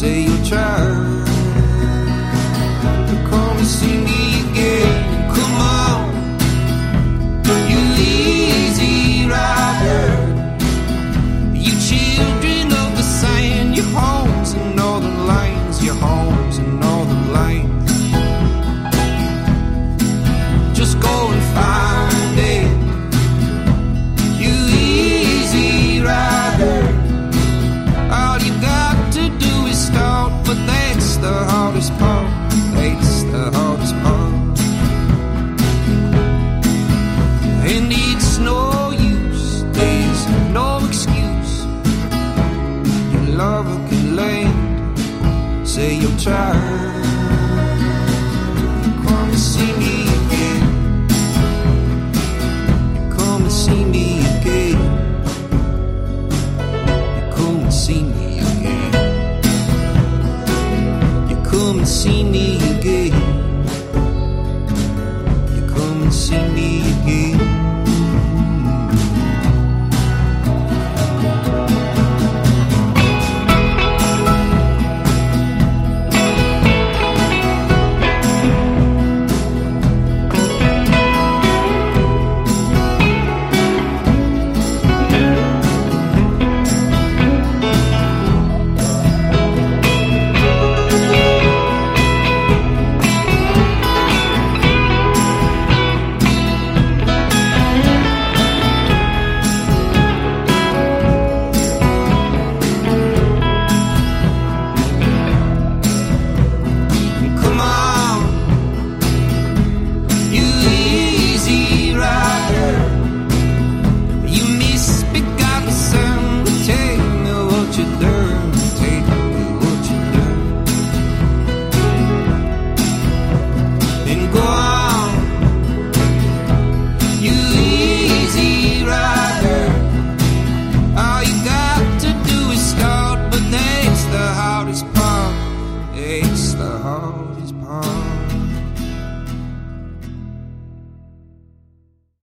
say you'll try to come and see me again. Come on, you easy rider, you children of the sand, your homes and northern lines, your homes and northern lines. Just go and find it, you easy rider. All you got to do is start, but that's the hardest part. That's the hardest part. And it's no use, there's no excuse. Your lover can land, say you'll try. Come and see me again. Come and see me again. Come and see me again. You come and see me